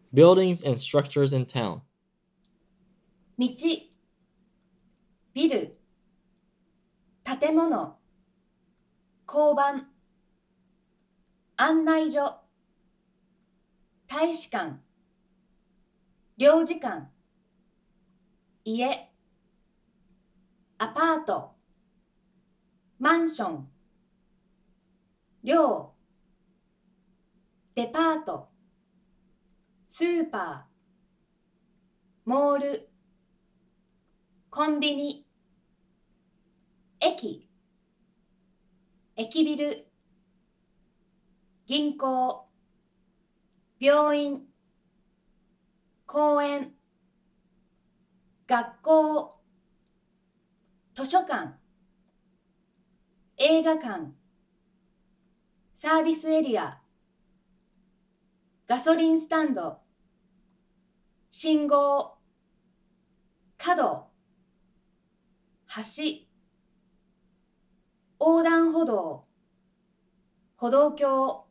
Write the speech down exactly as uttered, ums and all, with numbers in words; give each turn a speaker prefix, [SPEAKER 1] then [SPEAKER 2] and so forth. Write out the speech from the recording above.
[SPEAKER 1] Buildings and structures in town.
[SPEAKER 2] 道、ビル、建物、交番、案内所、大使館、領事館、家、アパート、マンション、寮、デパート、スーパー、モール、コンビニ、駅、駅ビル、銀行、病院、公園、学校、図書館、映画館、サービスエリア、ガソリンスタンド、信号、角、橋、横断歩道、歩道橋、